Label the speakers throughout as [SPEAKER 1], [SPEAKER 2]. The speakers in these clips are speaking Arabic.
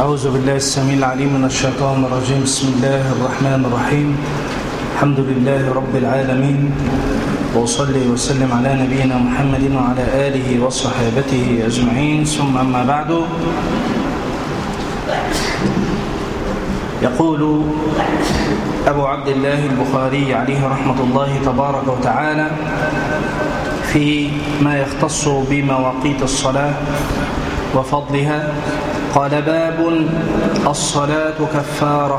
[SPEAKER 1] أعوذ بالله السميع العليم من الشيطان الرجيم. بسم الله الرحمن الرحيم. الحمد لله رب العالمين، وأصلي وسلم على نبينا محمد وعلى آله وصحابته أجمعين، ثم أما بعد. يقول أبو عبد الله البخاري عليه رحمة الله تبارك وتعالى في ما يختص بمواقيت الصلاة وفضلها، قال: باب الصلاة كفارة.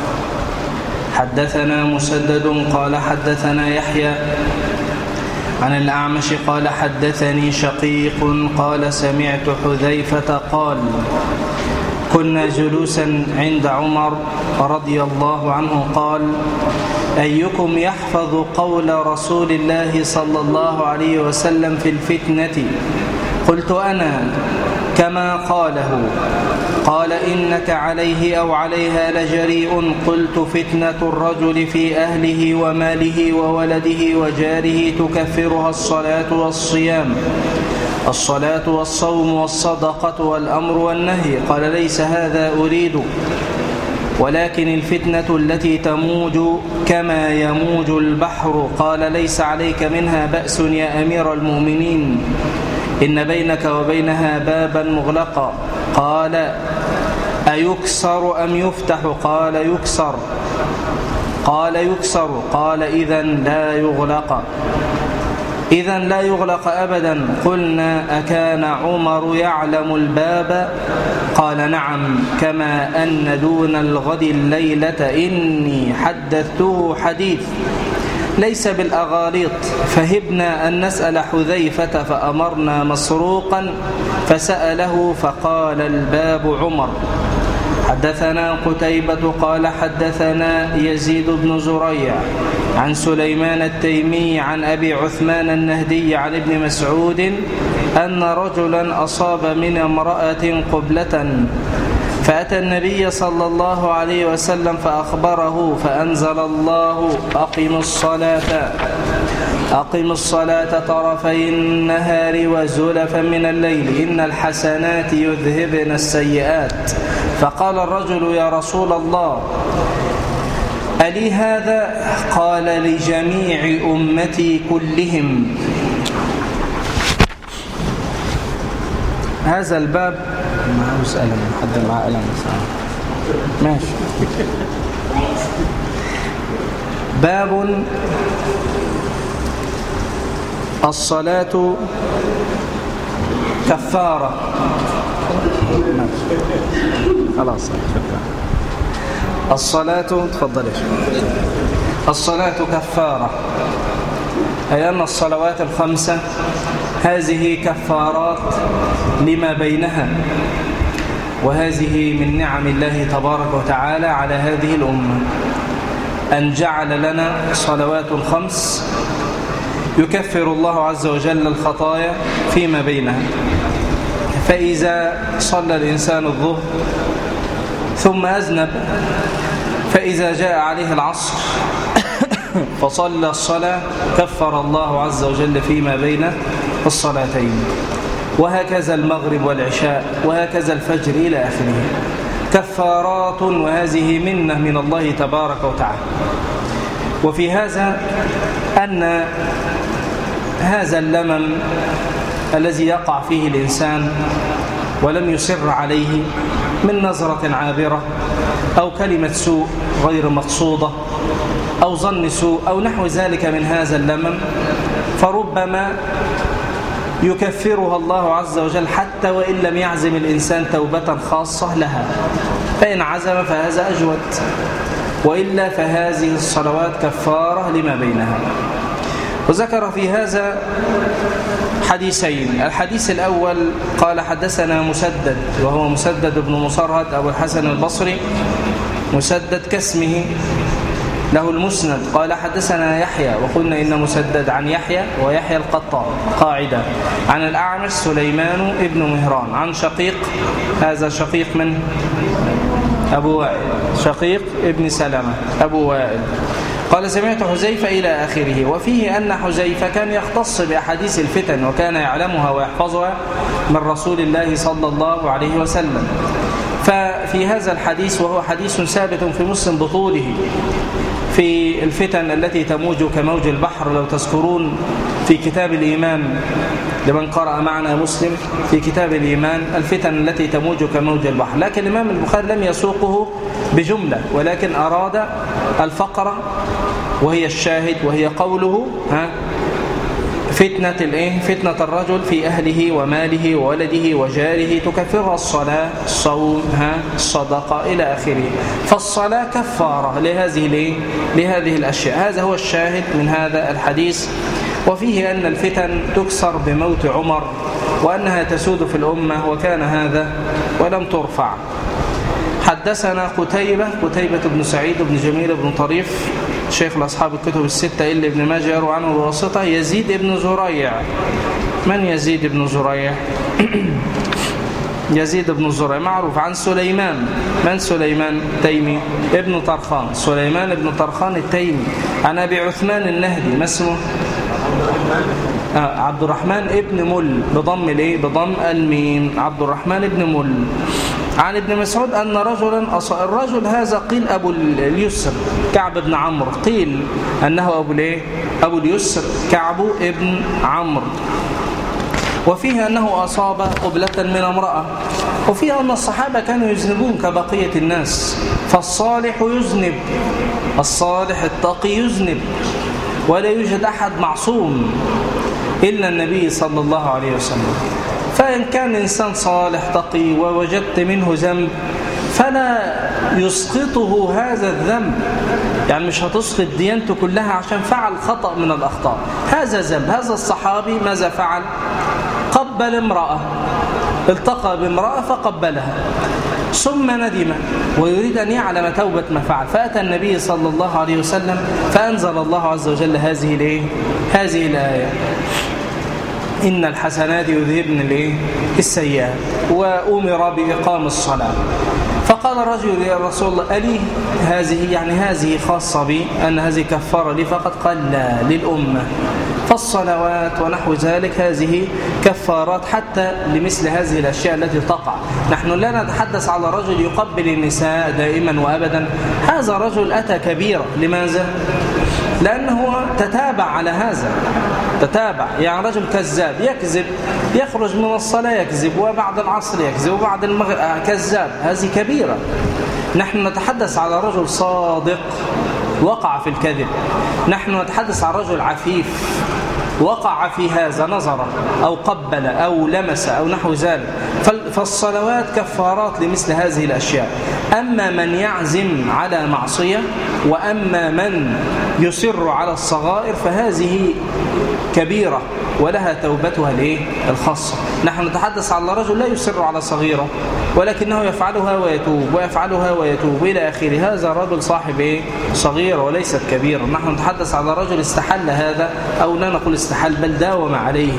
[SPEAKER 1] حدثنا مسدد قال حدثنا يحيى عن الأعمش قال حدثني شقيق قال سمعت حذيفة قال: كنا جلوسا عند عمر رضي الله عنه قال: أيكم يحفظ قول رسول الله صلى الله عليه وسلم في الفتنة؟ قلت: أنا. كما قاله. قال: إنك عليه أو عليها لجريء. قلت: فتنة الرجل في أهله وماله وولده وجاره تكفرها الصلاة والصيام، الصلاة والصوم والصدقة والأمر والنهي. قال: ليس هذا أريد، ولكن الفتنة التي تموج كما يموج البحر. قال: ليس عليك منها بأس يا أمير المؤمنين، إن بينك وبينها بابا مغلقا. قال: أيكسر أم يفتح؟ قال: يكسر. قال: يكسر. قال: إذن لا يغلق. إذن لا يغلق أبدا. قلنا: أكان عمر يعلم الباب؟ قال: نعم، كما أن دون الغد الليلة إني حدثته حديث ليس بالأغاليط. فهبنا أن نسأل حذيفة فأمرنا مسروقا فسأله فقال: الباب عمر. حدثنا قتيبة قال حدثنا يزيد بن زريع عن سليمان التيمي عن أبي عثمان النهدي عن ابن مسعود أن رجلا أصاب من امرأة قبلة، فأتى النبي صلى الله عليه وسلم فأخبره، فأنزل الله: أقم الصلاة طرفي النهار وزلفا من الليل، إن الحسنات يذهبن السيئات. فقال الرجل: يا رسول الله، ألي هذا؟ قال: لجميع أمتي كلهم. هذا الباب معه ألم، حد معه ألم ماشي. باب الصلاة كفارة. خلاص، الصلاة، تفضل. الصلاة كفارة، أي أن الصلوات الخمسة هذه كفارات لما بينها، وهذه من نعم الله تبارك وتعالى على هذه الأمة، أن جعل لنا صلوات خمس يكفر الله عز وجل الخطايا فيما بينها. فإذا صلى الإنسان الظهر ثم أذنب، فإذا جاء عليه العصر فصلى الصلاة كفر الله عز وجل فيما بين الصلاتين، وهكذا المغرب والعشاء، وهكذا الفجر إلى آخره، كفارات، وهذه منة من الله تبارك وتعالى. وفي هذا أن هذا اللمم الذي يقع فيه الإنسان ولم يصر عليه من نظرة عابرة أو كلمة سوء غير مقصودة أو ظن سوء أو نحو ذلك من هذا اللمم، فربما يكفرها الله عز وجل حتى وإن لم يعزم الإنسان توبة خاصة لها. فإن عزم فهذا أجود، وإلا فهذه الصلوات كفارة لما بينها. وذكر في هذا حديثين. الحديث الأول قال حدثنا مسدد، وهو مسدد بن مصرهد أبو الحسن البصري، مسدد كاسمه، له المسند. قال حدثنا يحيى، وقلنا إن مسدد عن يحيى ويحيى القطان قاعدة، عن الأعمش سليمان ابن مهران، عن شقيق، هذا شقيق من أبو وائل، شقيق ابن سلمة أبو وائل، قال سمعت حذيفة إلى آخره. وفيه أن حذيفة كان يختص بأحاديث الفتن وكان يعلمها ويحفظها من رسول الله صلى الله عليه وسلم، ففي هذا الحديث، وهو حديث ثابت في مسلم بطوله، في الفتن التي تموج كموج البحر، لو تذكرون في كتاب الإيمان لمن قرأ معنا مسلم في كتاب الإيمان الفتن التي تموج كموج البحر، لكن الإمام البخاري لم يسوقه بجملة، ولكن أراد الفقرة وهي الشاهد، وهي قوله فتنة الرجل في أهله وماله وولده وجاره تكفرها الصلاة، الصوم، الصدقة إلى آخره. فالصلاة كفارة لهذه الأشياء. هذا هو الشاهد من هذا الحديث. وفيه أن الفتن تكسر بموت عمر، وأنها تسود في الأمة، وكان هذا ولم ترفع. حدثنا قتيبة بن سعيد بن جميل بن طريف شيخ الأصحاب الكتب الستة إلا ابن ماجه يروي عنه الواسطة. يزيد بن زريع. من يزيد بن زريع؟ يزيد بن زريع معروف. عن سليمان. من سليمان؟ تيمي ابن طرخان، سليمان ابن طرخان التيمي. عن أبي عثمان النهدي. ما اسمه؟ عبد الرحمن ابن مل بضم الميم، عبد الرحمن ابن مل. عن ابن مسعود أن رجلا الرجل هذا قيل أبو اليسر كعب بن عمرو، قيل أنه أبو اليسر كعب ابن عمرو. وفيه أنه أصاب قبلة من امرأة، وفيه أن الصحابة كانوا يذنبون كبقية الناس، فالصالح يذنب، الصالح التقي يذنب، ولا يوجد أحد معصوم إلا النبي صلى الله عليه وسلم. فإن كان إنسان صالح تقي ووجدت منه ذنب فلا يسقطه هذا الذنب، يعني مش هتسقط ديانته كلها عشان فعل خطأ من الأخطاء. هذا ذنب. هذا الصحابي ماذا فعل؟ قبل امرأة، التقى بامرأة فقبلها، ثم ندم ويريد أن يعلم توبة ما فعل، فأتى النبي صلى الله عليه وسلم فأنزل الله عز وجل هذه الآية: إن الحسنات يذهبن السيئات، وأمر بإقام الصلاة. فقال الرجل: يا رسول الله، ألي هذه، يعني هذه خاصة بي، أن هذه كفارة لي؟ فقد قال: لا، للأمة. فالصلوات ونحو ذلك هذه كفارات حتى لمثل هذه الأشياء التي تقع. نحن لا نتحدث على رجل يقبل النساء دائما وأبدا، هذا رجل أتى كبيرة. لماذا؟ لأنه تتابع على هذا، تتابع، يعني رجل كذاب يكذب، يخرج من الصلاة يكذب، وبعد العصر يكذب، وبعد المغرب كذاب، هذه كبيرة. نحن نتحدث على رجل صادق وقع في الكذب، نحن نتحدث عن رجل عفيف وقع في هذا، نظر أو قبل أو لمس أو نحو ذلك. فالصلوات كفارات لمثل هذه الأشياء. أما من يعزم على معصية، وأما من يصر على الصغائر، فهذه كبيرة ولها توبتها الخاصة. نحن نتحدث على رجل لا يصر على صغيرة ولكنه يفعلها ويتوب ويفعلها ويتوب إلى آخره، هذا رجل صاحب صغيرة وليست كبيرة. نحن نتحدث على رجل استحل هذا، أو لا نقول استحل بل داوم عليه.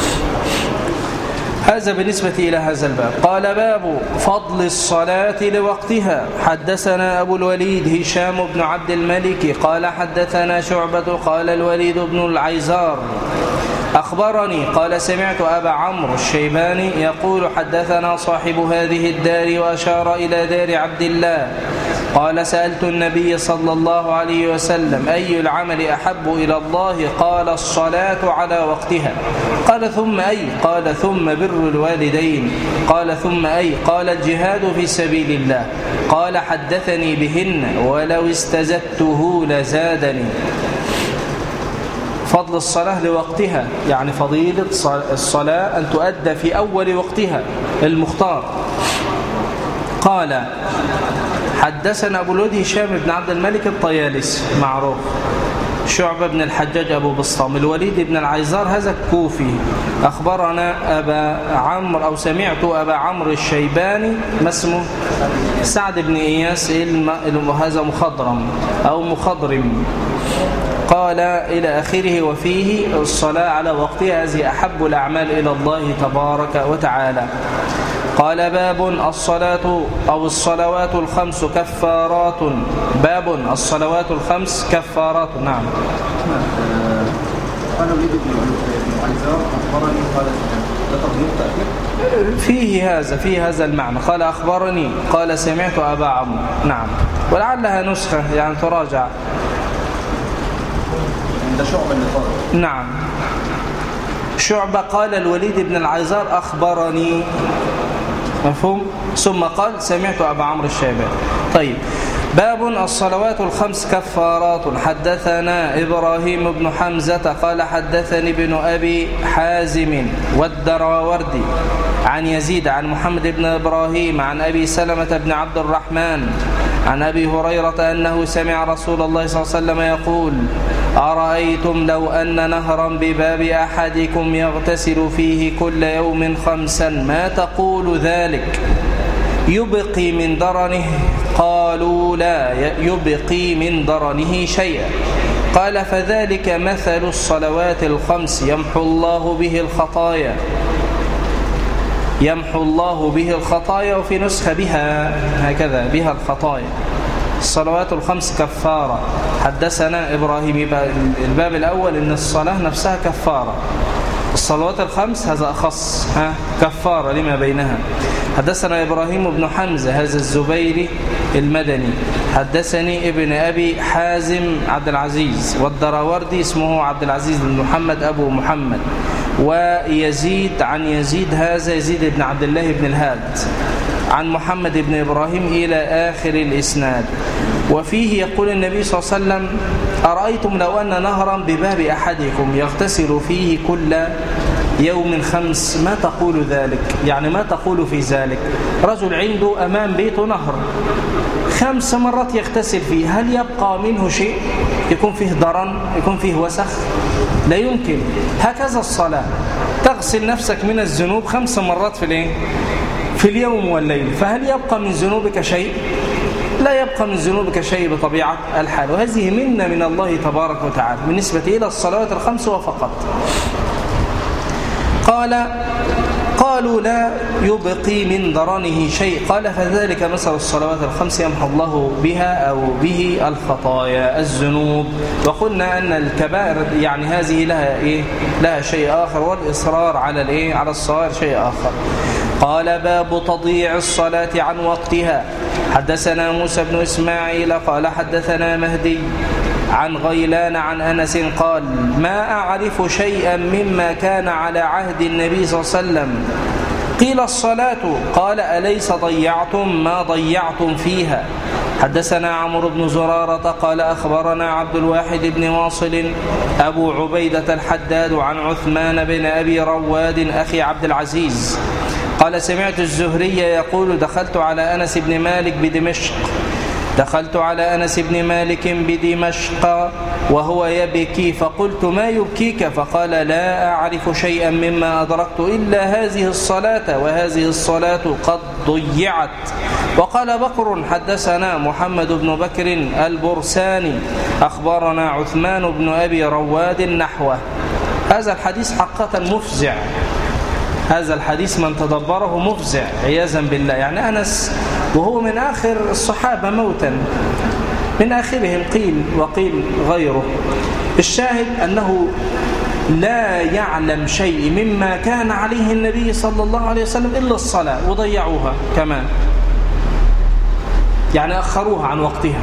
[SPEAKER 1] هذا بالنسبة إلى هذا الباب. قال: باب فضل الصلاة لوقتها. حدثنا أبو الوليد هشام بن عبد الملك قال حدثنا شعبة قال الوليد بن العيزار أخبرني قال سمعت أبا عمرو الشيباني يقول: حدثنا صاحب هذه الدار، وأشار إلى دار عبد الله، قال: سألت النبي صلى الله عليه وسلم: أي العمل أحب إلى الله؟ قال: الصلاة على وقتها. قال: ثم أي؟ قال: ثم بر الوالدين. قال: ثم أي؟ قال: الجهاد في سبيل الله. قال: حدثني بهن ولو استزدته لزادني. فضل الصلاة لوقتها، يعني فضيلة الصلاة أن تؤدى في أول وقتها المختار. قال: حدثنا أبو الوليد هشام بن عبد الملك الطيالسي معروف، شعبة بن الحجاج أبو بسطام، الوليد بن العيزار هذا الكوفي. أخبرنا أبا عمرو أو سمعت أبا عمرو الشيباني، ما اسمه؟ سعد بن إياس، هذا مخضرم أو مخضرم. قال إلى آخره: وفيه الصلاة على وقتها هذه أحب الأعمال إلى الله تبارك وتعالى. قال: باب الصلاة أو الصلوات الخمس كفارات. باب الصلوات الخمس كفارات. نعم.
[SPEAKER 2] قال وليد بن عيزار أخبرني قال ده تضمين تأكيد
[SPEAKER 1] فيه هذا المعنى. قال أخبرني قال سمعت أبا عمرو. نعم، ولعلها نسخة يعني تراجع.
[SPEAKER 2] ده شعبة اللي قال.
[SPEAKER 1] نعم، شعبة قال الوليد بن العيزار أخبرني، مفهوم؟ ثم قال سمعت أبا عمرو الشيباني. طيب، باب الصلوات الخمس كفارات. حدثنا إبراهيم بن حمزة قال حدثني ابن أبي حازم والدراوردي عن يزيد عن محمد بن إبراهيم عن أبي سلمة بن عبد الرحمن عن أبي هريرة أنه سمع رسول الله صلى الله عليه وسلم يقول: أرأيتم لو أن نهرا بباب أحدكم يغتسل فيه كل يوم 5 ما تقول ذلك؟ يبقي من درنه؟ قالوا لا يبقي من درنه شيئا. قال: فذلك مثل الصلوات الخمس يمحو الله به الخطايا وفي نسخة بها هكذا بها الخطايا. الصلوات الخمس كفارة. حدثنا إبراهيم. الباب الأول إن الصلاة نفسها كفارة، الصلوات الخمس هذا أخص كفارة لما بينها. حدثنا إبراهيم بن حمزة هذا الزبيري المدني. حدثني ابن أبي حازم عبد العزيز، والدراوردي اسمه عبد العزيز بن محمد أبو محمد، ويزيد عن يزيد هذا يزيد بن عبد الله بن الهاد عن محمد بن إبراهيم إلى آخر الإسناد. وفيه يقول النبي صلى الله عليه وسلم: أرأيتم لو أن نهرا بباب أحدكم يغتسل فيه كل يوم 5 ما تقول ذلك؟ يعني ما تقول في ذلك؟ رجل عنده أمام بيته نهر 5 مرات يغتسل فيه، هل يبقى منه شيء؟ يكون فيه درن، يكون فيه وسخ؟ لا يمكن. هكذا الصلاة، تغسل نفسك من الذنوب 5 مرات في اليوم والليل، فهل يبقى من ذنوبك شيء؟ لا يبقى من ذنوبك شيء بطبيعة الحال. وهذه منة من الله تبارك وتعالى بالنسبة إلى الصلوات الخمس وفقط. قالوا لا يبقي من درنه شيء. قال: فذلك مثل الصلوات الخمس يمحو الله بها أو به الخطايا الذنوب. وقلنا أن الكبائر يعني هذه لها شيء آخر، والإصرار على الصغائر شيء آخر. قال: باب تضييع الصلاة عن وقتها. حدثنا موسى بن إسماعيل قال حدثنا مهدي عن غيلان عن أنس قال: ما أعرف شيئا مما كان على عهد النبي صلى الله عليه وسلم. قيل: الصلاة. قال: أليس ضيعتم ما ضيعتم فيها؟ حدثنا عمرو بن زرارة قال أخبرنا عبد الواحد بن واصل أبو عبيدة الحداد عن عثمان بن أبي رواد أخي عبد العزيز قال: سمعت الزهري يقول: دخلت على أنس بن مالك بدمشق وهو يبكي، فقلت: ما يبكيك؟ فقال: لا أعرف شيئا مما أدركت إلا هذه الصلاة، وهذه الصلاة قد ضيعت. وقال بكر: حدثنا محمد بن بكر البرساني أخبرنا عثمان بن أبي رواد نحوه. هذا الحديث حقيقة مفزع، هذا الحديث من تدبره مفزع عياذا بالله. يعني أنس وهو من آخر الصحابة موتا، من آخرهم قيل وقيل غيره. الشاهد أنه لا يعلم شيء مما كان عليه النبي صلى الله عليه وسلم إلا الصلاة، وضيعوها كمان، يعني أخروها عن وقتها.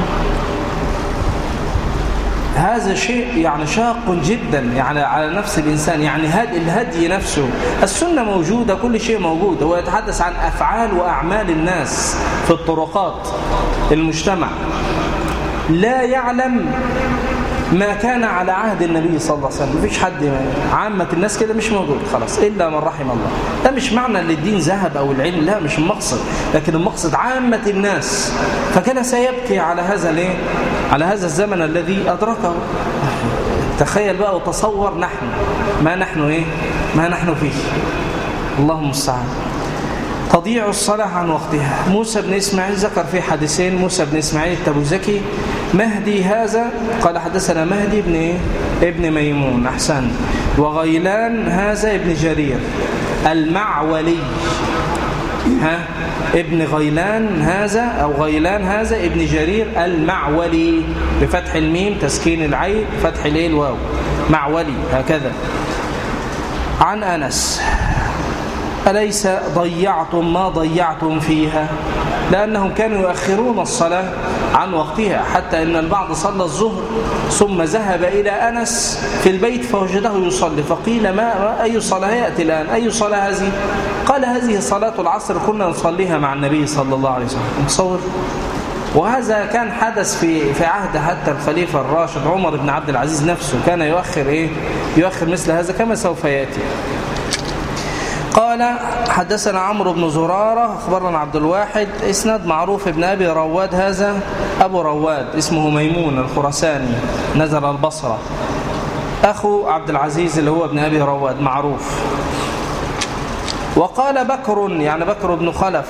[SPEAKER 1] هذا شيء يعني شاق جدا يعني على نفس الإنسان. يعني الهدي نفسه، السنة موجودة، كل شيء موجود. هو يتحدث عن أفعال وأعمال الناس في الطرقات المجتمع، لا يعلم ما كان على عهد النبي صلى الله عليه وسلم. مفيش حد، عامة الناس كده مش موجود خلاص إلا من رحم الله. ده مش معنى ان الدين ذهب أو العلم، لا مش المقصد، لكن المقصد عامة الناس. فكان سيبكي على هذا الزمن الذي أدركه. تخيل بقى وتصور نحن ما نحن فيه. اللهم المستعان. تضيع الصلاة عن وقتها. موسى بن إسماعيل ذكر في حديثين: موسى بن إسماعيل التبوذكي. مهدي هذا قال حدثنا مهدي ابن ميمون أحسن. وغيلان هذا ابن جرير المعولي. ابن غيلان هذا أو غيلان هذا ابن جرير المعولي بفتح الميم تسكين العين فتح الواو معولي هكذا. عن أنس: أليس ضيعتم ما ضيعتم فيها؟ لأنهم كانوا يؤخرون الصلاة عن وقتها، حتى إن البعض صلى الظهر ثم ذهب إلى أنس في البيت فوجده يصلي، فقيل: ما أي صلاة يأتي الآن؟ أي صلاة هذه؟ قال: هذه صلاة العصر كنا نصليها مع النبي صلى الله عليه وسلم. متصور؟ وهذا كان حدث في عهد حتى الخليفة الراشد عمر بن عبد العزيز نفسه، كان يؤخر مثل هذا كما سوف يأتي. قال: حدثنا عمرو بن زرارة أخبرنا عبد الواحد، إسناد معروف ابن أبي رواد، هذا أبو رواد اسمه ميمون الخراساني نزل البصرة، أخو عبد العزيز اللي هو ابن أبي رواد معروف. وقال بكر، يعني بكر بن خلف،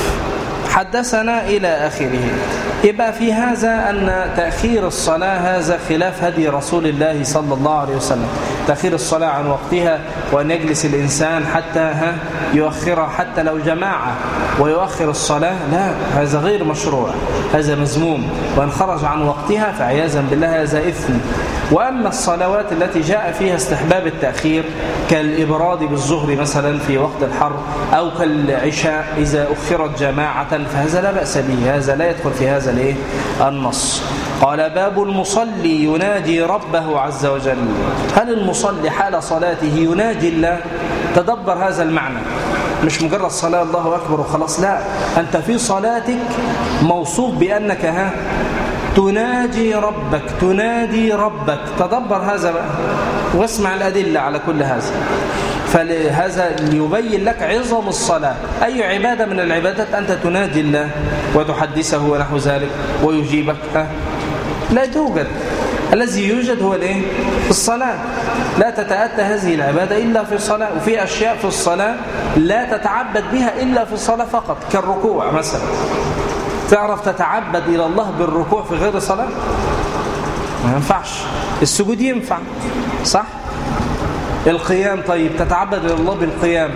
[SPEAKER 1] حدثنا إلى آخره. يبقى في هذا أن تأخير الصلاة هذا خلاف هدي رسول الله صلى الله عليه وسلم، تأخير الصلاة عن وقتها، وأن يجلس الإنسان حتى يؤخرها حتى لو جماعة ويؤخر الصلاة، لا، هذا غير مشروع، هذا مذموم، وأن خرج عن وقتها فعياذا بالله هذا إثم. وأما الصلوات التي جاء فيها استحباب التأخير كالإبراد بالظهر مثلا في وقت الحر، أو كالعشاء إذا أخرت جماعة، فهذا لا بأس به، هذا لا يدخل في هذا النص. قال: باب المصلي يناجي ربه عز وجل. هل المصلي حال صلاته يناجي الله؟ تدبر هذا المعنى، مش مجرد صلاة الله أكبر وخلاص، لا، أنت في صلاتك موصوف بأنك تناجي ربك، تنادي ربك. تدبر هذا بقى واسمع الأدلة على كل هذا. فلهذا ليبين لك عظم الصلاة. أي عبادة من العبادات أنت تناجي الله وتحدثه ونحو ذلك ويجيبك؟ لا توجد. الذي يوجد هو الصلاة. لا تتأتى هذه العبادة إلا في الصلاة، وفي أشياء في الصلاة لا تتعبد بها إلا في الصلاة فقط، كالركوع مثلا. تعرف تتعبد إلى الله بالركوع في غير صلاة؟ ما ينفعش. السجود ينفع، صح؟ القيام، طيب تتعبد إلى الله بالقيام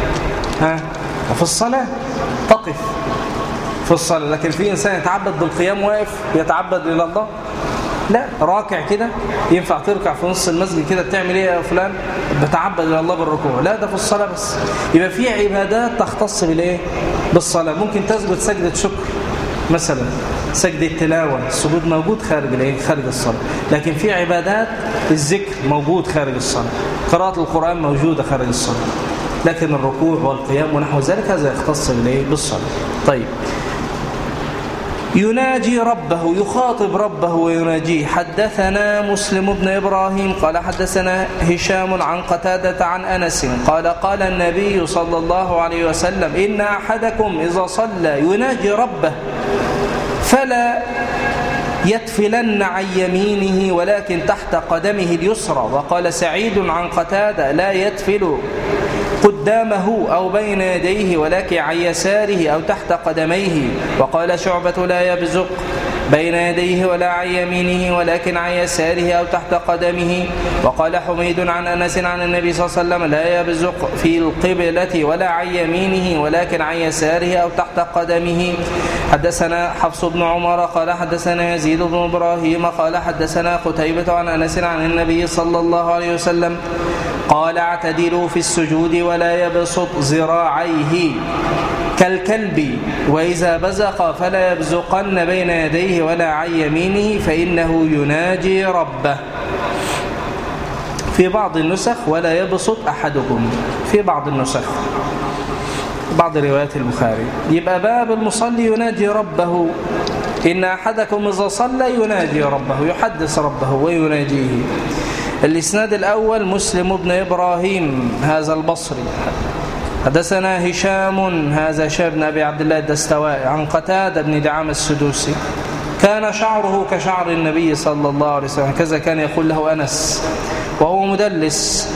[SPEAKER 1] وفي الصلاة تقف في الصلاة، لكن في إنسان يتعبد بالقيام واقف يتعبد إلى الله؟ لا. راكع كده ينفع تركع في نص المسجد كده بتعمل ايه يا فلان؟ بتعبد الى الله بالركوع. لا، ده في الصلاه بس. يبقى في عبادات تختص بالصلاه. ممكن تسجد سجده شكر مثلا، سجده تلاوه، السجود موجود خارج الصلاه. لكن في عبادات الذكر موجود خارج الصلاه، قراءه القران موجوده خارج الصلاه، لكن الركوع والقيام ونحو ذلك هذا يختص بالصلاه. طيب، يناجي ربه، يخاطب ربه ويناجيه. حدثنا مسلم بن إبراهيم قال حدثنا هشام عن قتادة عن أنس قال: قال النبي صلى الله عليه وسلم: إن أحدكم إذا صلى يناجي ربه فلا يتفلن عن يمينه ولكن تحت قدمه اليسرى. وقال سعيد عن قتادة: لا يتفل قدامه أو بين يديه ولكن عن يساره أو تحت قدميه. وقال شعبة: لا يبزق بين يديه ولا عن يمينه ولكن عن يساره أو تحت قدمه. وقال حميد عن أنس عن النبي صلى الله عليه وسلم: لا يبزق في القبلة ولا عن يمينه ولكن عن يساره أو تحت قدمه. حدثنا حفص بن عمر قال حدثنا يزيد بن إبراهيم قال حدثنا قتيبة عن أنس عن النبي صلى الله عليه وسلم قال: اعتدلوا في السجود ولا يبسط ذراعيه كالكلب، وإذا بزق فلا يبزقن بين يديه ولا عن يمينه فإنه يناجي ربه. في بعض النسخ: ولا يبسط أحدكم، في بعض النسخ، بعض روايات البخاري. يبقى باب المصلي يناجي ربه. إن أحدكم إذا صلى يناجي ربه، يحدث ربه ويناجيه. الإسناد الأول مسلم بن إبراهيم هذا البصري. حدثنا هشام هذا هشام بن أبي عبد الله الدستوائي عن قتادة بن دعامة السدوسي. كان شعره كشعر النبي صلى الله عليه وسلم، كذا كان يقول له أنس، وهو مدلس.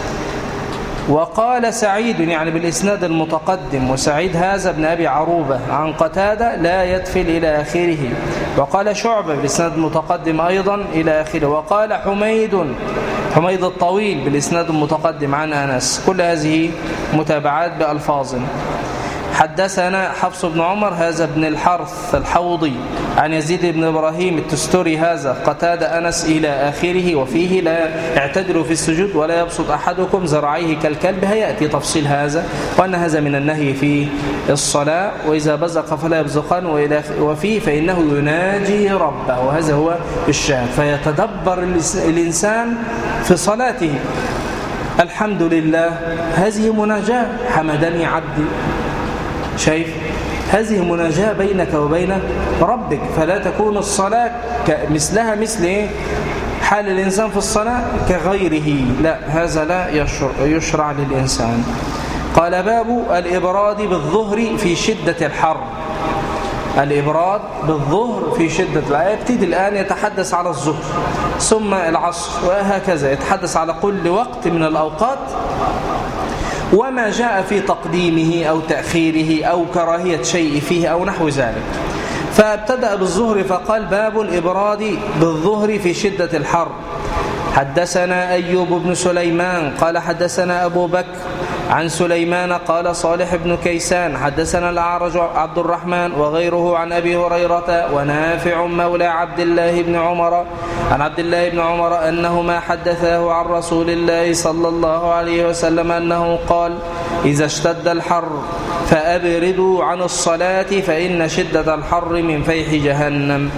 [SPEAKER 1] وقال سعيد يعني بالإسناد المتقدم، وسعيد هذا بن أبي عروبة عن قتادة: لا يتفل إلى آخره. وقال شعبة بالإسناد المتقدم أيضا إلى آخره. وقال حميد الطويل بالإسناد المتقدم عن أنس. كل هذه متابعات بألفاظ. حدثنا حفص بن عمر هذا ابن الحرث الحوضي عن يزيد بن إبراهيم التستري هذا قتادة أنس إلى آخره. وفيه لا اعتدلوا في السجود ولا يبسط أحدكم ذراعيه كالكلب. هيأتي تفصيل هذا وأن هذا من النهي في الصلاة. وإذا بزق فلا يبزقن. وفيه فإنه يناجي ربه وهذا هو الشاهد. فيتدبر الإنسان في صلاته. الحمد لله هذه مناجاة حمدني عبدي. شايف هذه مناجاة بينك وبين ربك. فلا تكون الصلاة مثلها مثل حال الإنسان في الصلاة كغيره. لا هذا لا يشرع للإنسان. قال باب الإبراد بالظهر في شدة الحر. الإبراد بالظهر في شدة الحر. يبتدي الآن يتحدث على الظهر ثم العصر وهكذا يتحدث على كل وقت من الأوقات وما جاء في تقديمه أو تأخيره أو كراهية شيء فيه أو نحو ذلك. فابتدأ بالظهر فقال باب الإبراد بالظهر في شدة الحر. حدثنا أيوب بن سليمان قال حدثنا أبو بكر عن سليمان قال صالح بن كيسان حدثنا الأعرج عبد الرحمن وغيره عن أبي هريرة ونافع مولى عبد الله بن عمر عن عبد الله بن عمر أنهما حدثاه عن رسول الله صلى الله عليه وسلم أنه قال إذا اشتد الحر فأبردوا عن الصلاة فإن شدة الحر من فيح جهنم.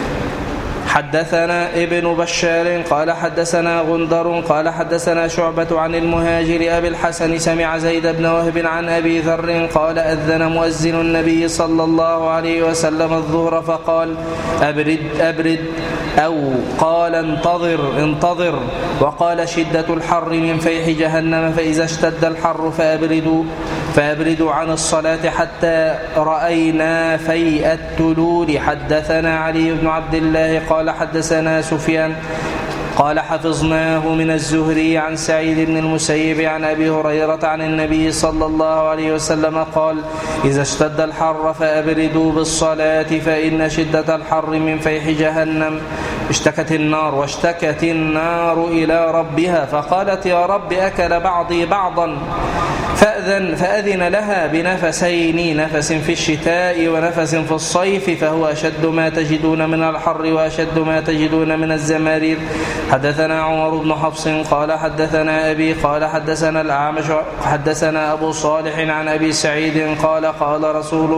[SPEAKER 1] حدثنا ابن بشار قال حدثنا غندر قال حدثنا شعبة عن المهاجر أبي الحسن سمع زيد بن وهب عن أبي ذر قال أذن مؤذن النبي صلى الله عليه وسلم الظهر فقال أبرد أبرد أو قال انتظر وقال شدة الحر من فيح جهنم فإذا اشتد الحر فأبردوا عن الصلاة حتى رأينا فيء التلول. حدثنا علي بن عبد الله قال حدثنا سفيان قال حفظناه من الزهري عن سعيد بن المسيب عن أبي هريرة عن النبي صلى الله عليه وسلم قال إذا اشتد الحر فأبردوا بالصلاة فإن شدة الحر من فيح جهنم. اشتكت النار إلى ربها فقالت يا رب أكل بعضي بعضا فأذن لها بنفسين نفس في الشتاء ونفس في الصيف فهو أشد ما تجدون من الحر وأشد ما تجدون من الزمارير. حدثنا عمر بن حفص قال حدثنا أبي قال حدثنا الأعمش حدثنا أبو صالح عن أبي سعيد قال قال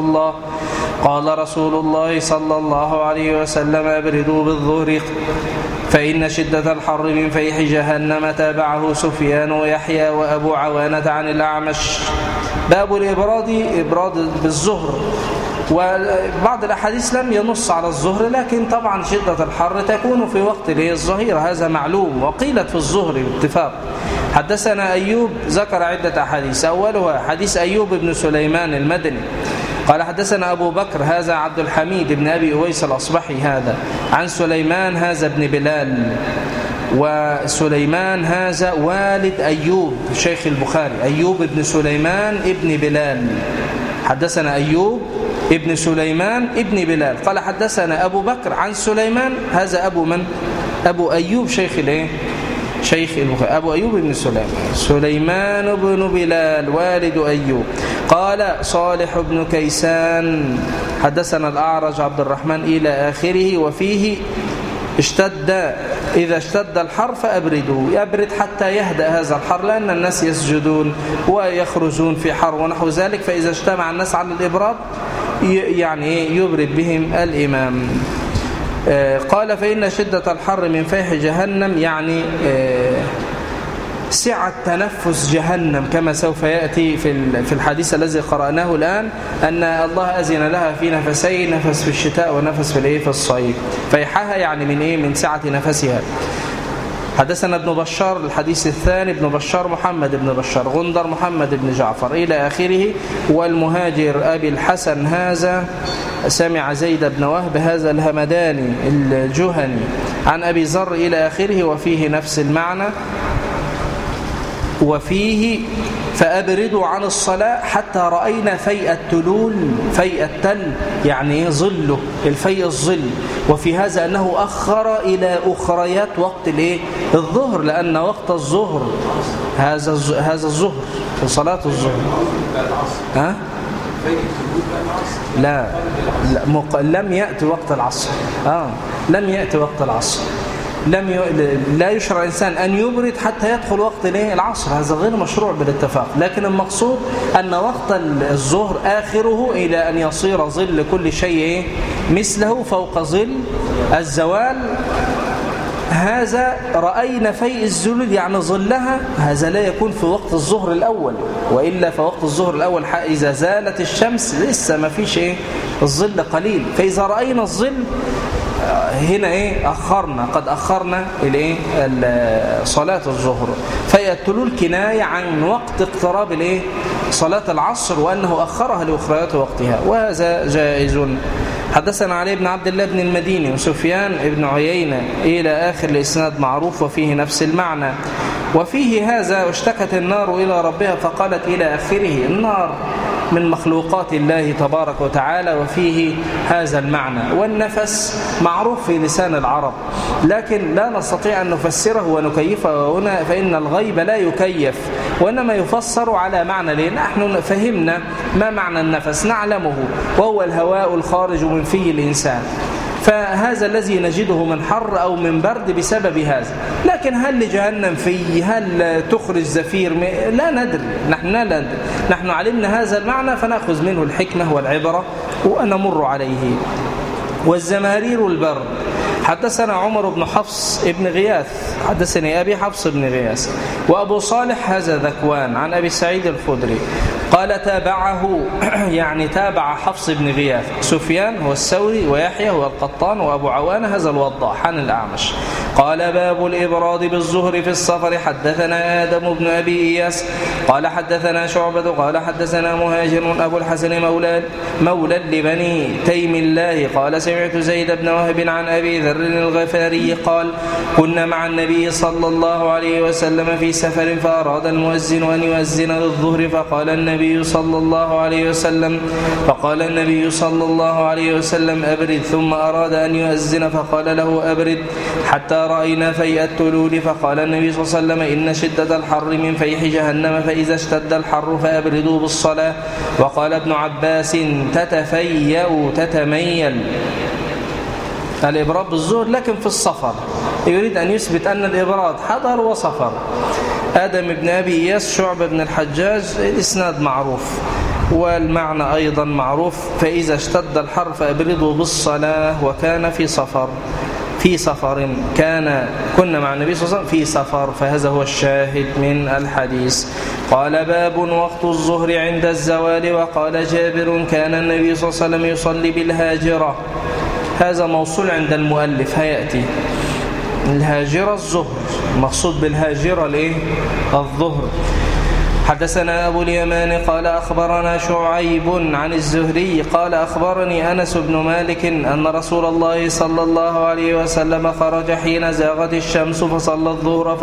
[SPEAKER 1] رسول الله صلى الله عليه وسلم أبردوا بالظهر فإن شدة الحر من فيح جهنم. تابعه سفيان ويحيى وأبو عوانة عن الأعمش. باب الإبراد بالظهر. وبعض الأحاديث لم ينص على الظهر لكن طبعا شدة الحر تكون في وقت الظهيرة هذا معلوم وقيلت في الظهر باتفاق. حدثنا أيوب ذكر عدة أحاديث أولها حديث أيوب بن سليمان المدني قال حدثنا أبو بكر هذا عبد الحميد بن أبي أويس الأصبحي هذا عن سليمان هذا بن بلال. وسليمان هذا والد أيوب شيخ البخاري أيوب بن سليمان ابن بلال. حدثنا أيوب ابن سليمان ابن بلال قال حدثنا أبو بكر عن سليمان هذا أبو من؟ أبو أيوب شيخ البخاري أبو أيوب بن سليمان بن بلال والد أيوب. قال صالح بن كيسان حدثنا الأعرج عبد الرحمن إلى آخره. وفيه إذا اشتد الحر فأبردوا يبرد حتى يهدأ هذا الحر لأن الناس يسجدون ويخرجون في حر ونحو ذلك. فإذا اجتمع الناس على الإبراد يعني يبرد بهم الإمام. قال فإن شدة الحر من فيح جهنم يعني سعة تنفس جهنم كما سوف يأتي في الحديث الذي قرأناه الآن أن الله أذن لها في نفسين نفس في الشتاء ونفس في الصيف. فيحها يعني من سعة نفسها. حدثنا ابن بشار الحديث الثاني ابن بشار محمد بن بشار غندر محمد بن جعفر إلى آخره. والمهاجر أبي الحسن هذا سمع زيد بن وهب هذا الهمداني الجهني عن أبي ذر إلى آخره. وفيه نفس المعنى. وفيه فأبردوا عن الصلاة حتى رأينا فيء التلول فيء التل يعني ظله الفيء الظل. وفي هذا أنه أخر إلى أخريات وقت الظهر لأن وقت الظهر هذا الظهر في صلاة الظهر لا, لم يأتي وقت العصر. لم يأتي وقت العصر. لا يشرع الإنسان أن يبرد حتى يدخل وقت العصر، هذا غير مشروع بالاتفاق. لكن المقصود أن وقت الظهر آخره إلى أن يصير ظل كل شيء مثله فوق ظل الزوال. هذا رأينا فيء الزلل يعني ظلها، هذا لا يكون في وقت الظهر الأول، وإلا فوقت الظهر الأول إذا زالت الشمس لسه ما فيش الظل قليل. فإذا رأينا الظل هنا أخرنا، قد أخرنا صلاة الظهر. فيأتلوا الكناية عن وقت اقتراب صلاة العصر، وأنه أخرها لأخريات وقتها، وهذا جائز. حدثنا علي بن عبد الله بن المديني وسفيان بن عيينة إلى آخر الإسناد معروف، وفيه نفس المعنى. وفيه هذا: واشتكت النار إلى ربها فقالت إلى آخره. النار من مخلوقات الله تبارك وتعالى، وفيه هذا المعنى. والنفس معروف في لسان العرب، لكن لا نستطيع أن نفسره ونكيفه هنا، فإن الغيب لا يكيف وإنما يفسر على معنى، لأن نحن فهمنا ما معنى النفس، نعلمه، وهو الهواء الخارج من في الإنسان. فهذا الذي نجده من حر أو من برد بسبب هذا. لكن هل لجهنم فيه؟ هل تخرج زفير؟ لا ندري، نحن لا ندري. نحن علمنا هذا المعنى فنأخذ منه الحكمة والعبرة ونمر عليه. والزمارير البرد. حدثنا عمر بن حفص بن غياث حدثني أبي حفص بن غياث وأبو صالح هذا ذكوان عن أبي سعيد الخدري قال تابعه يعني تابع حفص بن غياث سفيان هو الثوري ويحيى هو القطان وأبو عوانة هذا الوضاح عن الأعمش. قال باب الإبراد بالظهر في السفر. حدثنا آدم بن أبي إياس قال حدثنا شعبة قال حدثنا مهاجر أبو الحسن مولى لبني تيم الله قال سمعت زيد بن وهب عن أبي ذر الغفاري قال كنا مع النبي صلى الله عليه وسلم في سفر فأراد المؤذن أن يؤذن للظهر فقال النبي صلى الله عليه وسلم أبرد ثم أراد أن يؤذن فقال له أبرد حتى رأينا فيء التلول فقال النبي صلى الله عليه وسلم إن شدة الحر من فيح جهنم فإذا اشتد الحر فأبردوا بالصلاة. وقال ابن عباس تتفيأ تتميل الإبراد بالظهر لكن في السفر يريد أن يثبت أن الإبراد حضر وسفر. آدم بن أبي إياس شعبة بن الحجاج الإسناد معروف والمعنى أيضا معروف. فإذا اشتد الحر فأبردوا بالصلاة وكان في سفر كنا مع النبي صلى الله عليه وسلم في سفر فهذا هو الشاهد من الحديث. قال باب وقت الظهر عند الزوال. وقال جابر كان النبي صلى الله عليه وسلم يصلي بالهاجرة. هذا موصول عند المؤلف هيأتي الهاجرة الظهر مقصود بالهاجرة الظهر. حدثنا أبو اليمان قال أخبرنا شعيب عن الزهري قال أخبرني أنس بن مالك أن رسول الله صلى الله عليه وسلم خرج حين زاغت الشمس فصلى الظهر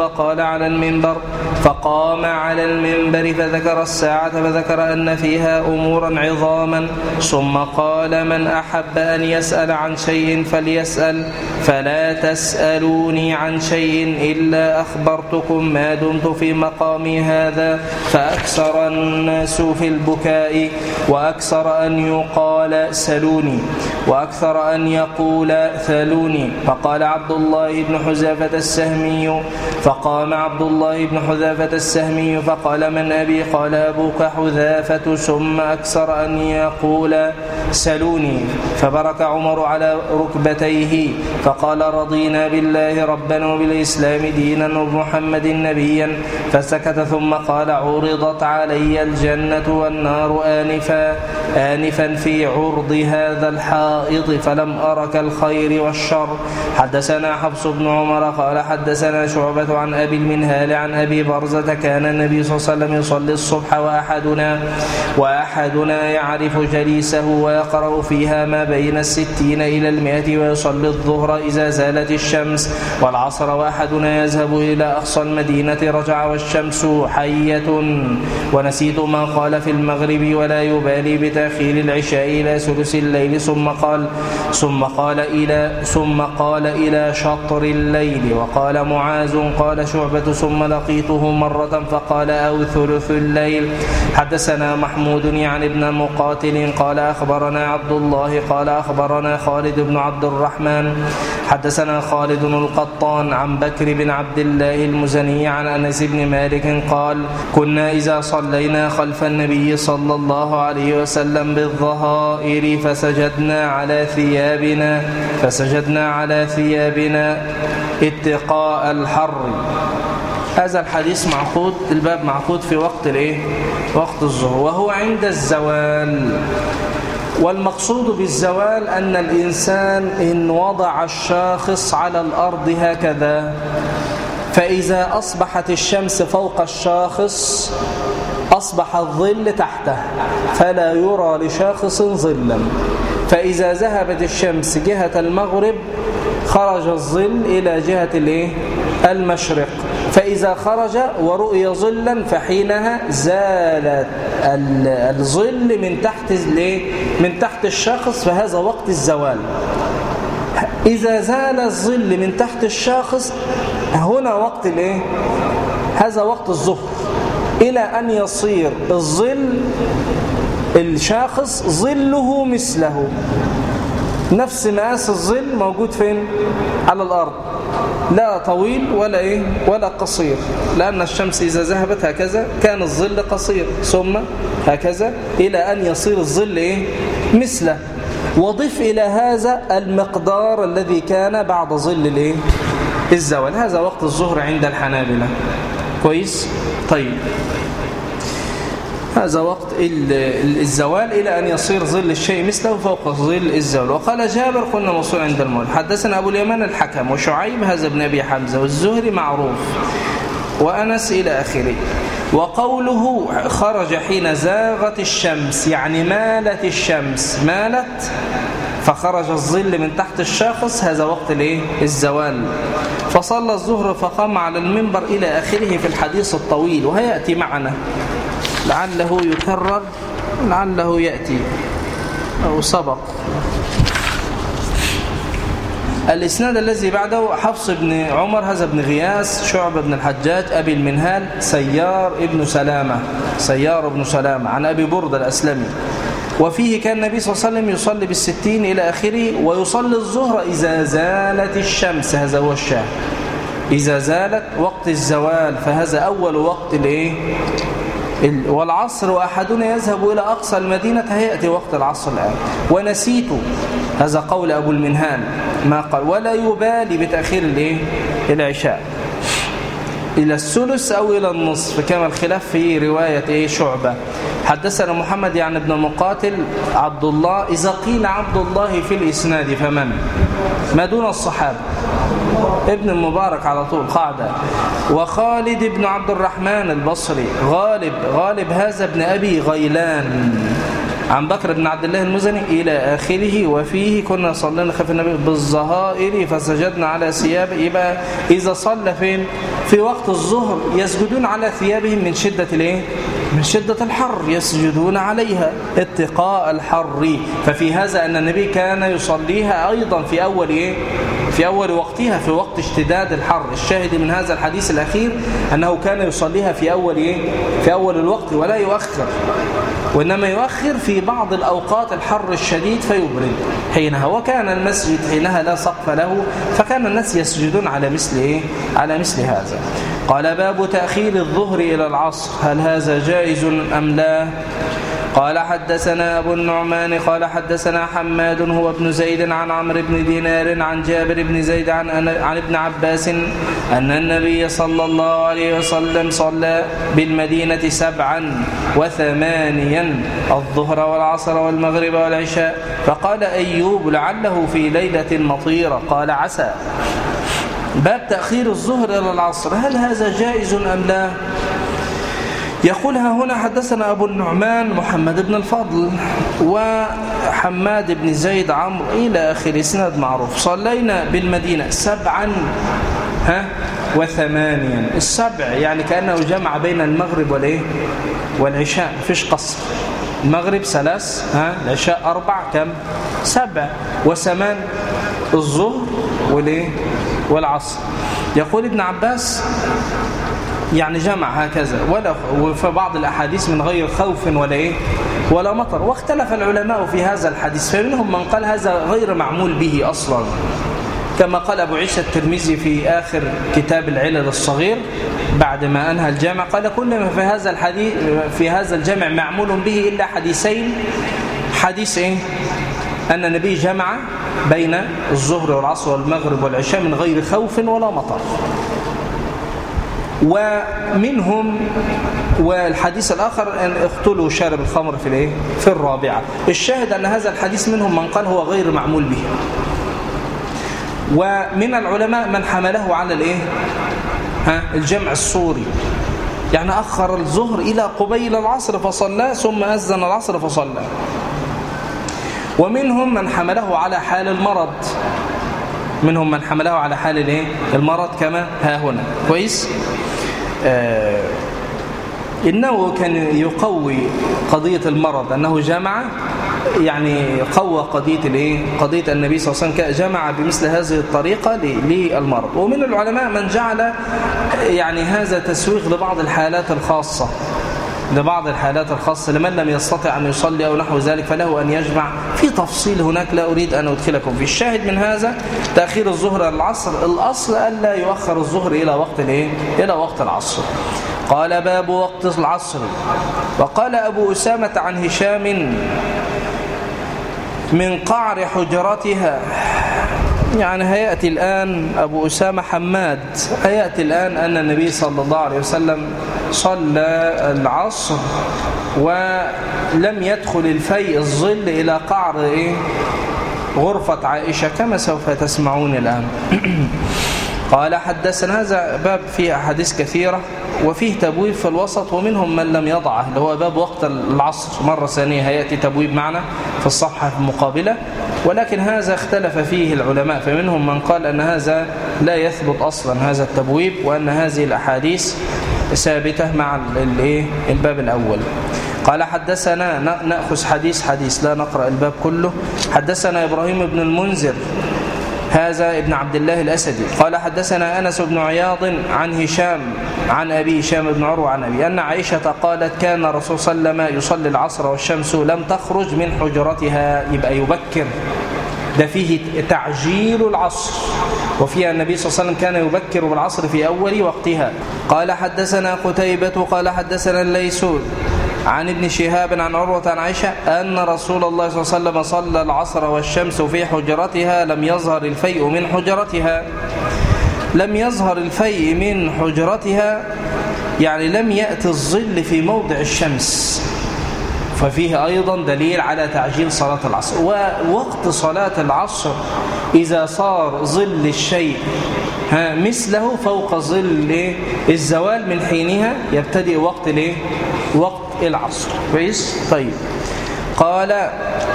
[SPEAKER 1] فقام على المنبر فذكر الساعة فذكر أن فيها أمورا عظاما ثم قال من أحب أن يسأل عن شيء فليسأل فلا تسألوني عن شيء إلا أخبرتكم ما دمت في مقامي هذا. فأكثر الناس في البكاء وأكثر أن يقال سلوني وأكثر أن يقول ثلوني. فقال عبد الله بن حذافة السهمي فقام عبد الله بن حذافة السهمي فقال من أبي؟ قال أبوك حذافة. ثم أكثر أن يقول سلوني. فبرك عمر على ركبتيه فقال رضينا بالله ربا وبالإسلام دينا وبمحمد نبيا. فسكت ثم قال عرضت علي الجنة والنار آنفا في عرض هذا الحائط فلم أرك الخير والشر. حدثنا حفص بن عمر قال حدثنا شعبة عن أبي المنهال عن أبي برزة كان النبي صلى الله عليه وسلم يصلي الصبح وأحدنا يعرف جليسه ويقرأ فيها ما بين 60 إلى 100 ويصلي الظهر إذا زالت الشمس، والعصر وأحدنا يذهب إلى أقصى المدينة رجع والشمس حية. ونسيت ما قال في المغرب ولا يبالي بتأخير العشاء إلى ثلث الليل ثم قال إلى شطر الليل. وقال معاذ قال شعبة ثم لقيته مرة فقال أو ثلث الليل. حدثنا محمود يعني ابن مقاتل قال أخبرنا عبد الله قال أخبرنا خالد بن عبد الرحمن حدثنا خالد القطان عن بكر بن عبد الله المزني عن أنس بن مالك قال كنا إذا صلينا خلف النبي صلى الله عليه وسلم بالظهائر فسجدنا على ثيابنا اتقاء الحر. هذا الحديث معقود، الباب معقود في وقت الظهر وهو عند الزوال. والمقصود بالزوال أن الإنسان إن وضع الشاخص على الأرض هكذا، فإذا أصبحت الشمس فوق الشاخص أصبح الظل تحته فلا يرى لشاخص ظلا. فإذا ذهبت الشمس جهة المغرب خرج الظل إلى جهة المشرق، فإذا خرج ورؤي ظلا فحينها زالت الظل من تحت الشاخص، فهذا وقت الزوال. إذا زال الظل من تحت الشاخص هنا وقت هذا وقت الظهر، إلى أن يصير الشاخص ظله مثله، نفس مقاس الظل موجود فين؟ على الأرض، لا طويل ولا قصير، لأن الشمس إذا ذهبت هكذا كان الظل قصير، ثم هكذا إلى أن يصير الظل مثله. وضف إلى هذا المقدار الذي كان بعد ظل الزوال. هذا وقت الظهر عند الحنابلة. كويس؟ طيب، هذا وقت الزوال إلى أن يصير ظل الشيء مثله فوق ظل الزوال. وقال جابر كنا موصول عند المولد. حدثنا أبو اليمان الحكم وشعيب هذا بن أبي حمزة والزهري معروف وأنس إلى آخره. وقوله خرج حين زاغت الشمس يعني مالت الشمس، فخرج الظل من تحت الشاخص، هذا وقت الزوال. فصلى الظهر فقام على المنبر إلى آخره في الحديث الطويل، وهيأتي معنا لعله يكرر لعله يأتي أو سبق. الإسناد الذي بعده حفص بن عمر هذا بن غياث شعبة بن الحجاج أبي المنهال سيار بن سلامة عن أبي بردة الأسلمي. وفيه كان النبي صلى الله عليه وسلم يصلي بالستين إلى آخره، ويصلي الظهر إذا زالت الشمس، هذا هو الشاهد، إذا زالت وقت الزوال، فهذا أول وقت والعصر وأحدنا يذهب إلى أقصى المدينة، هيأتي وقت العصر الآن. ونسيت، هذا قول أبو المنهال ما قال ولا يبالي بتأخير العشاء إلى الثلث أو إلى النصف، كما الخلاف في رواية شعبة. حدثنا محمد يعني ابن مقاتل عبد الله، إذا قيل عبد الله في الإسناد فمن؟ ما دون الصحابة، ابن المبارك على طول قاعدة. وخالد بن عبد الرحمن البصري، غالب هذا ابن أبي غيلان عن بكر بن عبد الله المزني إلى آخره. وفيه كنا صلينا خلف النبي بالظهائر فسجدنا على ثيابه. يبقى إذا صلى فين؟ في وقت الظهر يسجدون على ثيابهم من شدة الحر، يسجدون عليها اتقاء الحر. ففي هذا أن النبي كان يصليها أيضا في أول وقتها، في وقت اشتداد الحر. الشاهد من هذا الحديث الأخير أنه كان يصليها في أول الوقت ولا يؤخر، وإنما يؤخر في بعض الأوقات الحر الشديد فيبرد حينها. وكان المسجد حينها لا سقف له، فكان الناس يسجدون على مثل هذا. قال باب تأخير الظهر إلى العصر، هل هذا جائز أم لا؟ قال حدثنا أبو النعمان قال حدثنا حماد هو ابن زيد عن عمرو بن دينار عن جابر بن زيد عن ابن عباس أن النبي صلى الله عليه وسلم صلى بالمدينة 7 و8 الظهر والعصر والمغرب والعشاء. فقال أيوب لعله في ليلة مطيرة، قال عسى. باب تأخير الظهر إلى العصر، هل هذا جائز أم لا؟ يقولها هنا: حدثنا أبو النعمان محمد بن الفضل وحماد بن زيد عمرو إلى آخر إسناد معروف. صلينا بالمدينة 7 و8. 7 يعني كأنه جمع بين المغرب والعشاء، مفيش قصر. المغرب 3، العشاء 4، كم؟ 7. و8 الظهر والعصر. يقول ابن عباس يعني جمع هكذا، وفي بعض الأحاديث من غير خوف ولا مطر. واختلف العلماء في هذا الحديث، فمنهم من قال هذا غير معمول به أصلا، كما قال أبو عيسى الترمذي في آخر كتاب العلل الصغير بعد ما أنهى الجامع، قال: كل ما في هذا الجامع معمول به إلا حديثين. حديث أن النبي جمع بين الظهر والعصر والمغرب والعشاء من غير خوف ولا مطر. ومنهم والحديث الآخر أن اقتلوا شارب الخمر في الرابعة. الشاهد أن هذا الحديث منهم من قال هو غير معمول به، ومن العلماء من حمله على الجمع الصوري، يعني أخر الظهر إلى قبيل العصر فصلى، ثم أذن العصر فصلى. ومنهم من حمله على حال المرض، منهم من حمله على حال المرض كما ها هنا. كويس. إنه كان يقوي قضية المرض، أنه جمع، يعني قوى قضية النبي صلى الله عليه وسلم جمع بمثل هذه الطريقة للمرض. ومن العلماء من جعل يعني هذا تسويغ لبعض الحالات الخاصة، لمن لم يستطع أن يصلي أو نحو ذلك فله أن يجمع. في تفصيل هناك لا أريد أن أدخلكم في. الشاهد من هذا تأخير الظهر العصر، الأصل ألا يؤخر الظهر إلى وقت العصر. قال: باب وقت العصر. وقال أبو أسامة عن هشام: من قعر حجرتها، يعني هيأتي الآن أبو أسامة حماد، هيأتي الآن أن النبي صلى الله عليه وسلم صلى العصر ولم يدخل الفيء الظل إلى قعر غرفة عائشة كما سوف تسمعون الآن. قال: حدثنا. هذا باب فيه أحاديث كثيرة وفيه تبويب في الوسط، ومنهم من لم يضعه، اللي هو باب وقت العصر. مرة ثانية هيأتي تبويب معنا في الصفحة المقابلة، ولكن هذا اختلف فيه العلماء، فمنهم من قال أن هذا لا يثبت أصلا هذا التبويب، وأن هذه الأحاديث ثابتة مع الباب الأول. قال: حدثنا. نأخذ حديث لا نقرأ الباب كله. حدثنا إبراهيم بن المنذر، هذا ابن عبد الله الأسدي، قال: حدثنا أنس بن عياض عن هشام عن أبي هشام بن عروة عن أبي أن عائشة قالت: كان الرسول صلى الله عليه وسلم يصلي العصر والشمس لم تخرج من حجرتها. يبقى يبكر، ده فيه تعجيل العصر، وفيها النبي صلى الله عليه وسلم كان يبكر بالعصر في أول وقتها. قال: حدثنا قتيبة قال: حدثنا الليث عن ابن شهاب عن عروة عن عائشة أن رسول الله صلى الله عليه وسلم صلى العصر والشمس في حجرتها لم يظهر الفيء من حجرتها. لم يظهر الفيء من حجرتها يعني لم يأتي الظل في موضع الشمس، ففيه أيضا دليل على تعجيل صلاة العصر. ووقت صلاة العصر إذا صار ظل الشيء مثله فوق ظل الزوال من حينها يبتدئ وقت العصر. كويس. طيب. قال: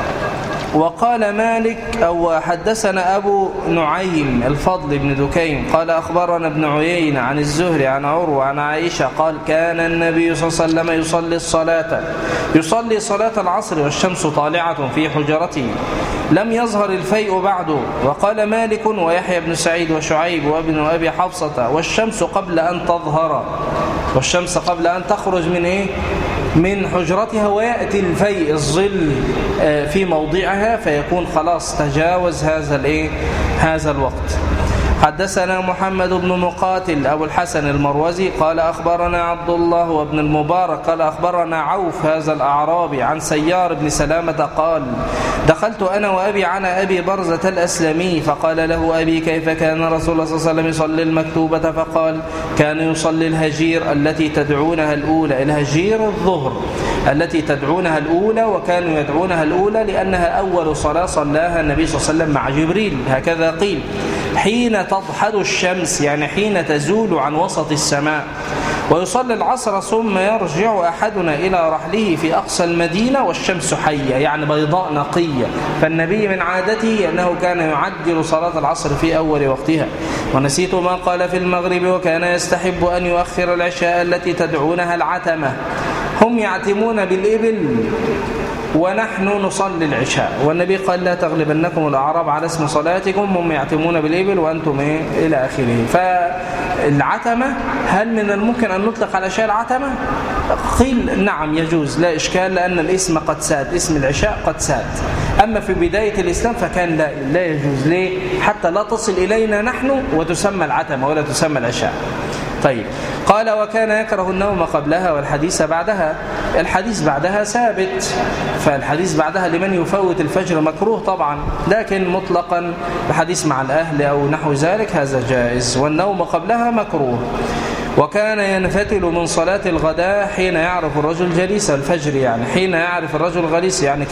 [SPEAKER 1] وقال مالك أو حدثنا أبو نعيم الفضل بن دكين قال: أخبرنا ابن عيينة عن الزهري عن عروة عن عائشة قال: كان النبي صلى الله عليه وسلم يصلي صلاة العصر والشمس طالعة في حجرته لم يظهر الفيء بعده. وقال مالك ويحيى بن سعيد وشعيب وابن أبي حفصة: والشمس قبل أن تظهر، والشمس قبل أن تخرج من حجرتها، ويأتي الفيء الظل في موضعها فيكون خلاص تجاوز هذا الوقت. حدثنا محمد بن مقاتل أبو الحسن المروزي قال: أخبرنا عبد الله وابن المبارك قال: أخبرنا عوف هذا الأعرابي عن سيار بن سلامة قال: دخلت أنا وأبي على أبي برزة الأسلمي فقال له أبي: كيف كان رسول الله صلى الله عليه وسلم يصلي المكتوبة؟ فقال: كان يصلي الهجير التي تدعونها الأولى، الهجير الظهر التي تدعونها الأولى، وكانوا يدعونها الأولى لأنها أول صلاة صلاها النبي صلى الله عليه وسلم مع جبريل، هكذا قيل، حين تضحد الشمس يعني حين تزول عن وسط السماء. ويصلي العصر ثم يرجع أحدنا إلى رحله في أقصى المدينة والشمس حية، يعني بيضاء نقية. فالنبي من عادته أنه كان يعجل صلاة العصر في أول وقتها. ونسيت ما قال في المغرب وكان يستحب أن يؤخر العشاء التي تدعونها العتمة. هم يعتمون بالإبل ونحن نصلي العشاء، والنبي قال لا تغلبنكم الأعراب على اسم صلاتكم، هم يعتمون بالإبل وأنتم إلى آخره. فالعتمة هل من الممكن أن نطلق على شيء العتمة؟ قيل نعم يجوز لا إشكال، لأن الاسم قد ساد، اسم العشاء قد ساد. أما في بداية الإسلام فكان لا يجوز. ليه؟ حتى لا تصل إلينا نحن وتسمى العتمة ولا تسمى العشاء. طيب، قال وكان يكره النوم قبلها والحديث بعدها. الحديث بعدها ثابت، فالحديث بعدها لمن يفوت الفجر مكروه طبعا، لكن مطلقا الحديث مع الأهل أو نحو ذلك هذا جائز، والنوم قبلها مكروه. وكان ينفتل من صلاة الغداء حين يعرف الرجل جليس الفجر، يعني حين يعرف الرجل غليس، يعني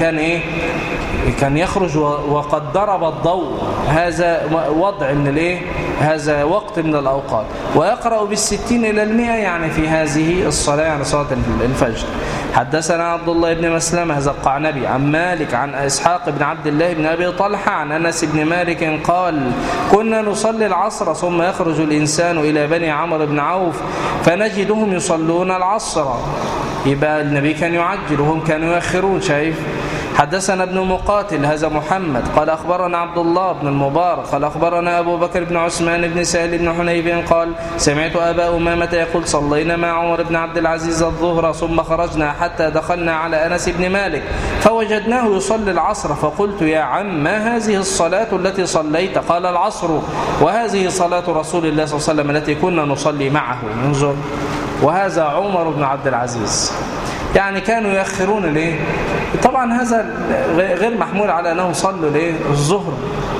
[SPEAKER 1] كان يخرج وقد ضرب الضوء، هذا وضع من هذا وقت من الأوقات. ويقرأ بال60 إلى 100 يعني في هذه الصلاة، يعني صلاة الفجر. حدثنا عبد الله بن مسلمة هذا القعنبي عن مالك عن إسحاق بن عبد الله بن أبي طلحة عن أنس بن مالك قال كنا نصلي العصر ثم يخرج الإنسان إلى بني عمرو بن عوف فنجدهم يصلون العصر. يبقى النبي كان يعجل وهم كانوا يؤخرون. شايف؟ حدثنا ابن مقاتل هذا محمد قال أخبرنا عبد الله بن المبارك قال أخبرنا أبو بكر بن عثمان بن سهل بن حنيف قال سمعت أبا أمامة يقول صلينا مع عمر بن عبد العزيز الظهر ثم خرجنا حتى دخلنا على أنس بن مالك فوجدناه يصلي العصر فقلت يا عم ما هذه الصلاة التي صليت؟ قال العصر وهذه صلاة رسول الله صلى الله عليه وسلم التي كنا نصلي معه. انظر، وهذا عمر بن عبد العزيز، يعني كانوا يؤخرون طبعا هذا غير محمول على أنهم صلوا الظهر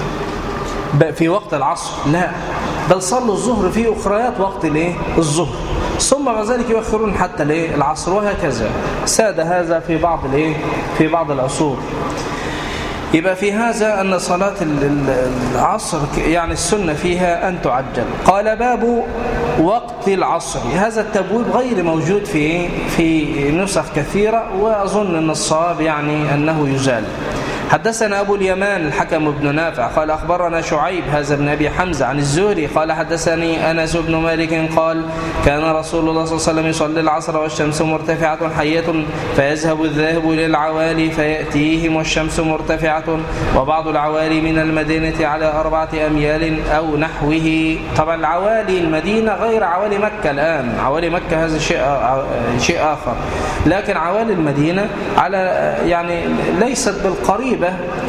[SPEAKER 1] في وقت العصر، لا، بل صلوا الظهر في أخريات وقت الظهر ثم بعد ذلك يؤخرون حتى العصر، وهكذا ساد هذا في بعض العصور. يبقى في هذا أن صلاة العصر يعني السنة فيها أن تعجل. قال باب وقت العصر، هذا التبويب غير موجود في نسخ كثيرة، وأظن أن الصواب يعني أنه يزال. حدثنا أبو اليمان الحكم بن نافع قال أخبرنا شعيب هذا بن أبي حمزة عن الزهري قال حدثني أنس بن مالك قال كان رسول الله صلى الله عليه وسلم يصلي العصر والشمس مرتفعة حية فيذهب الذاهب للعوالي فيأتيهم والشمس مرتفعة وبعض العوالي من المدينة على 4 أميال أو نحوه. طبعا العوالي المدينة غير عوالي مكة الآن، عوالي مكة هذا شيء آخر، لكن عوالي المدينة على يعني ليست بالقريب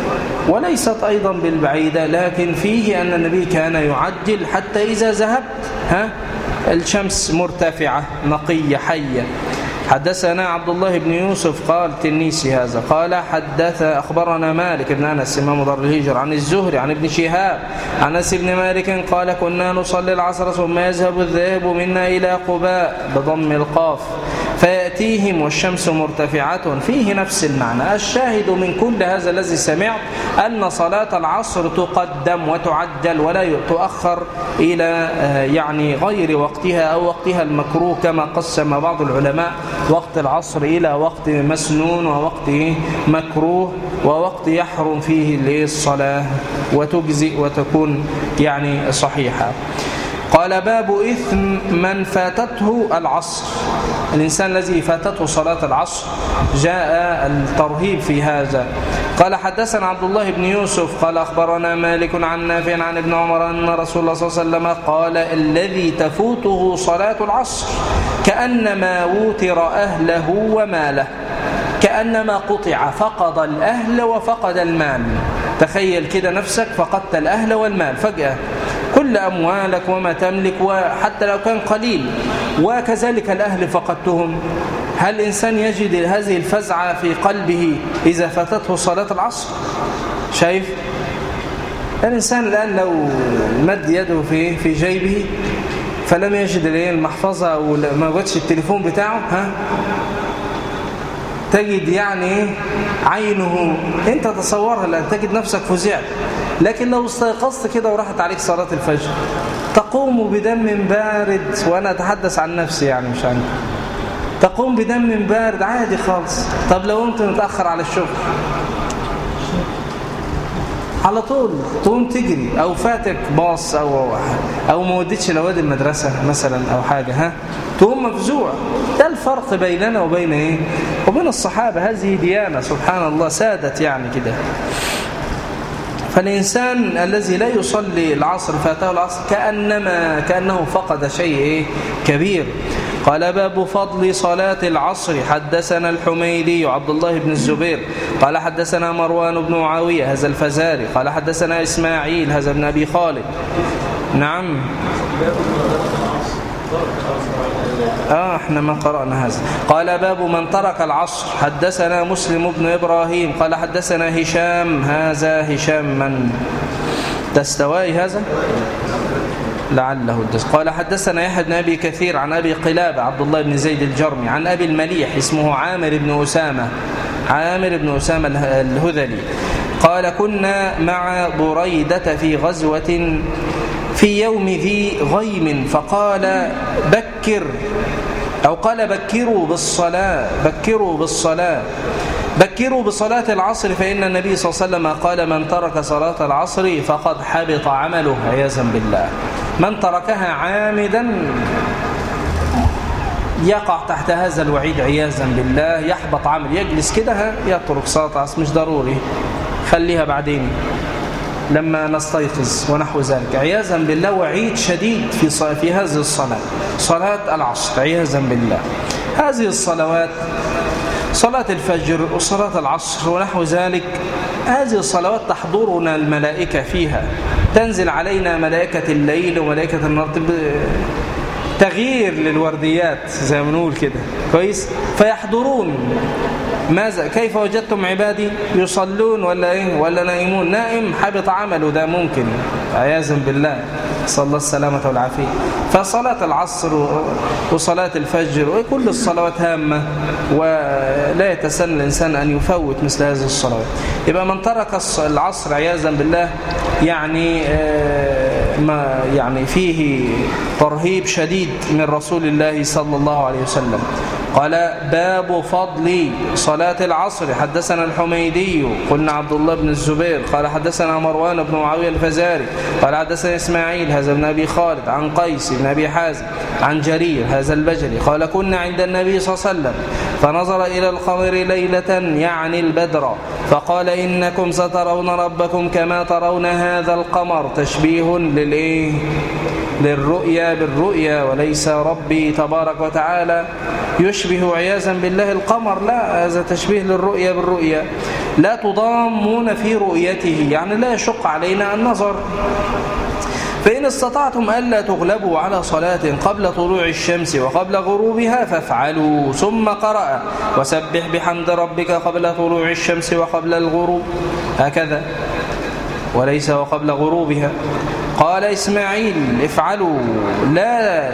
[SPEAKER 1] وليست أيضا بالبعيدة، لكن فيه أن النبي كان يعجل حتى إذا ذهبت الشمس مرتفعة نقية حية. حدثنا عبد الله بن يوسف قال تنيسي هذا قال أخبرنا مالك بن أنس إمام دار الهجرة عن الزهري عن ابن شهاب عن أنس بن مالك قال كنا نصلي العصر ثم يذهب الذاهب منا إلى قباء بضم القاف فيأتيهم والشمس مرتفعة، فيه نفس المعنى. الشاهد من كل هذا الذي سمعت أن صلاة العصر تقدم وتعجل ولا تؤخر إلى يعني غير وقتها أو وقتها المكروه، كما قسم بعض العلماء وقت العصر إلى وقت مسنون ووقت مكروه ووقت يحرم فيه الصلاة وتجزئ وتكون يعني صحيحة. قال باب إثم من فاتته العصر، الإنسان الذي فاتته صلاة العصر جاء الترهيب في هذا. قال حدثنا عبد الله بن يوسف قال أخبرنا مالك عن نافع عن ابن عمر أن رسول الله صلى الله عليه وسلم قال الذي تفوته صلاة العصر كأنما وتر أهله وماله، كأنما قطع، فقد الأهل وفقد المال. تخيل كده نفسك فقدت الأهل والمال فجأة، كل أموالك وما تملك وحتى لو كان قليل، وكذلك الأهل فقدتهم. هل الإنسان يجد هذه الفزعة في قلبه إذا فاتته صلاة العصر؟ شايف؟ الإنسان الآن لو مد يده في جيبه فلم يجد المحفظة وما وجدش التليفون بتاعه، تجد يعني عينه أنت تصورها لأن تجد نفسك فزعت. لكن لو استيقظت كده وراحت عليك صلاة الفجر تقوم بدم بارد، وأنا أتحدث عن نفسي يعني مش عنك، تقوم بدم بارد عادي خالص. طب لو أنت متأخر على الشغل على طول تقوم تجري، أو فاتك باص أو ما وديتش لواد المدرسة مثلا أو حاجة، تقوم مفزوع. ده الفرق بيننا وبين إيه؟ وبين الصحابة. هذه ديانة سبحان الله سادت يعني كده. فالإنسان الذي لا يصلي العصر فاته العصر كأنه فقد شيء كبير. قال باب فضل صلاة العصر. حدثنا الحميدي عبد الله بن الزبير قال حدثنا مروان بن معاوية هذا الفزاري قال حدثنا إسماعيل هذا بن أبي خالد. نعم احنا ما قرأنا هذا. قال باب من ترك العصر. حدثنا مسلم بن إبراهيم قال حدثنا هشام هذا هشام من تستوي هذا لعله الدس. قال حدثنا يحيى بن أبي كثير عن أبي قلابة عبد الله بن زيد الجرمي عن أبي المليح اسمه عامر بن أسامة الهذلي قال كنا مع بريدة في غزوة في يوم ذي غيم فقال بكروا بالصلاة العصر فإن النبي صلى الله عليه وسلم قال من ترك صلاة العصر فقد حبط عمله عياذا بالله. من تركها عامدا يقع تحت هذا الوعيد عياذا بالله، يحبط عمل. يجلس كده يترك صلاة العصر مش ضروري، خليها بعدين لما نستيقظ ونحو ذلك عياذا بالله. وعيد شديد في هذه الصلاة، صلاة العصر عياذا بالله. هذه الصلوات صلاة الفجر وصلاة العصر ونحو ذلك، هذه الصلوات تحضرنا الملائكة فيها، تنزل علينا ملائكة الليل وملائكة النهار، تغيير للورديات زي ما نقول كده كويس. فيحضرون ماذا كيف وجدتم عبادي يصلون ولا نائمون. نائم حبط عمله، ده ممكن عياذا بالله، صلى الله السلامة والعافية. فصلاة العصر وصلاة الفجر وكل الصلوات هامة، ولا يتسنى الإنسان أن يفوت مثل هذه الصلوات. يبقى من ترك العصر عياذا بالله يعني فيه ترهيب شديد من رسول الله صلى الله عليه وسلم. قال باب فضل صلاة العصر. حدثنا الحميدي قلنا عبد الله بن الزبير قال حدثنا مروان بن معاوية الفزاري قال حدثنا إسماعيل هذا بن أبي خالد عن قيس بن أبي حازم عن جرير هذا البجلي قال كنا عند النبي صلى الله عليه وسلم فنظر إلى القمر ليلة يعني البدر فقال إنكم سترون ربكم كما ترون هذا القمر. تشبيه للرؤيا بالرؤيا، وليس ربي تبارك وتعالى يشبه عياذا بالله القمر، لا، هذا تشبيه للرؤيا بالرؤيا. لا تضامون في رؤيته، يعني لا يشق علينا النظر. فإن استطعتم ألا تغلبوا على صلاة قبل طلوع الشمس وقبل غروبها فافعلوا. ثم قرأ وسبح بحمد ربك قبل طلوع الشمس وقبل الغروب، هكذا وليس وقبل غروبها. قال إسماعيل افعلوا لا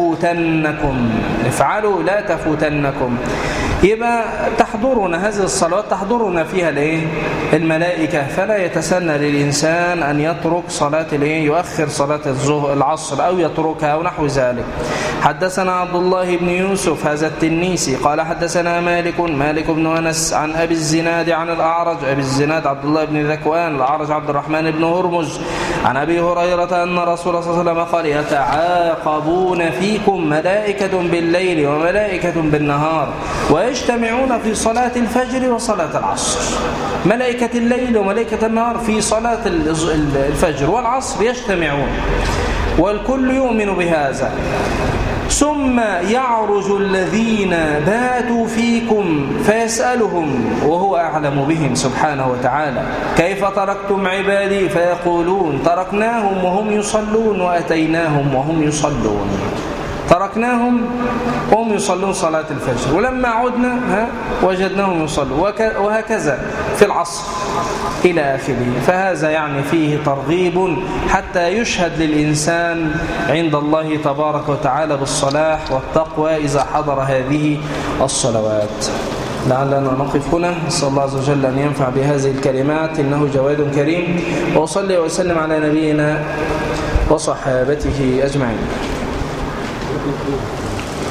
[SPEAKER 1] تفوتنكم. يبقى تحضرنا هذه الصلوات، تحضرنا فيها الملائكة، فلا يتسنى للإنسان أن يترك صلاة يؤخر صلاة العصر أو يتركها أو نحو ذلك. حدثنا عبد الله بن يوسف هذا التنيسي قال حدثنا مالك بن أنس عن أبي الزناد عن الأعرج. أبي الزناد عبد الله بن ذكوان، الأعرج عبد الرحمن بن هرمز عن أبي هريرة أن رسول الله صلى الله عليه وسلم قال يتعاقبون فيكم ملائكة بالليل وملائكة بالنهار ويجتمعون في صلاة الفجر وصلاة العصر. ملائكة الليل وملائكة النهار في صلاة الفجر والعصر يجتمعون، والكل يؤمن بهذا. ثم يعرج الذين باتوا فيكم فيسألهم وهو أعلم بهم سبحانه وتعالى كيف تركتم عبادي فيقولون تركناهم وهم يصلون وأتيناهم وهم يصلون. تركناهم وهم يصلون صلاة الفجر، ولما عدنا وجدناهم يصلون، وهكذا في العصر إلى آخره. فهذا يعني فيه ترغيب حتى يشهد للإنسان عند الله تبارك وتعالى بالصلاح والتقوى إذا حضر هذه الصلوات. لعلنا نقف هنا. نسأل الله عز وجل أن ينفع بهذه الكلمات إنه جواد كريم، وأصلي وأسلم على نبينا وصحابته أجمعين.